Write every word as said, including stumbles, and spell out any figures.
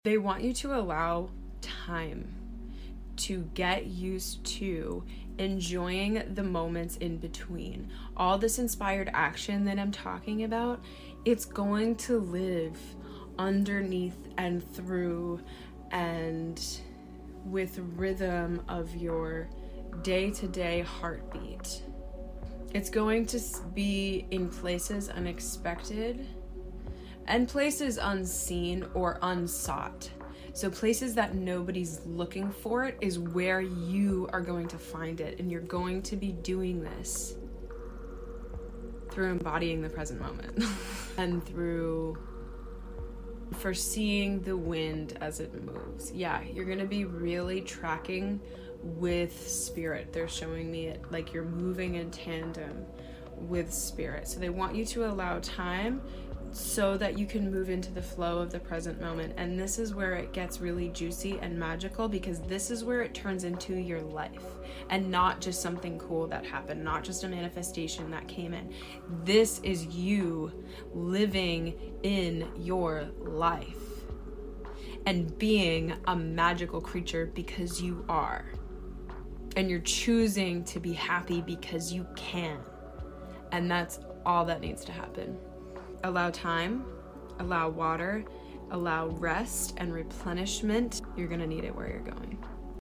They want you to allow time to get used to enjoying the moments in between. All this inspired action that I'm talking about, it's going to live underneath and through and with rhythm of your day-to-day heartbeat. It's going to be in places unexpected and places unseen or unsought. So places that nobody's looking for it is where you are going to find it, and you're going to be doing this through embodying the present moment and through foreseeing the wind as it moves. Yeah, you're going to be really tracking with spirit. They're showing me it like you're moving in tandem with spirit. So they want you to allow time so that you can move into the flow of the present moment. And this is where it gets really juicy and magical, because this is where it turns into your life and not just something cool that happened, not just a manifestation that came in. This is you living in your life and being a magical creature because you are. And you're choosing to be happy because you can. And that's all that needs to happen. Allow time, allow water, allow rest and replenishment. You're gonna need it where you're going.